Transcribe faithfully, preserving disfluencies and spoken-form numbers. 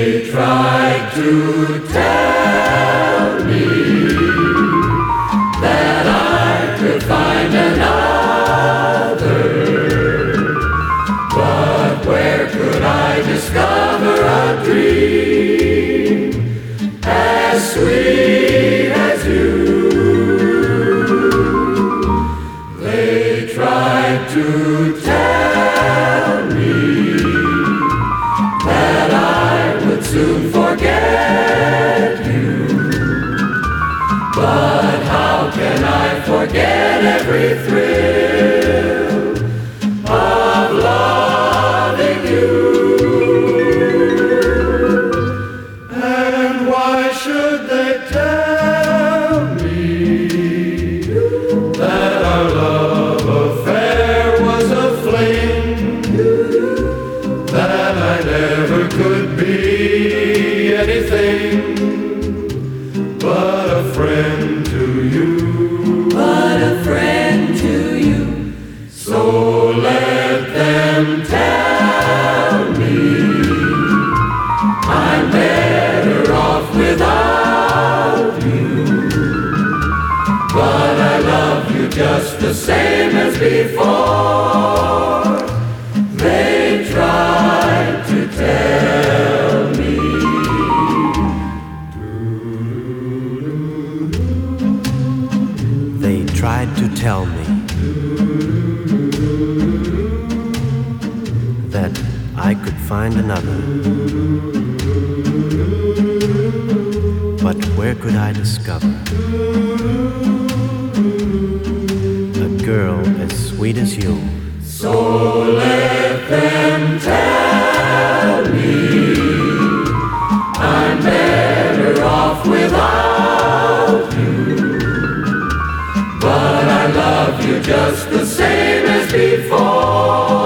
Tried to tell me that I could find another, but where could I discover a dream as sweet as you? They tried to tell me that I would soon forget you, but how can I forget every thrill of loving you? And why should they tell me that our love affair was a fling, that I never could be anything but a friend to you, but a friend to you. So let them tell me I'm better off without you, but I love you just the same as before. They tried to tell me. They tried to tell me that I could find another, but where could I discover a girl as sweet as you? So let them tell me I'm better off without you, but I love you just the same as before.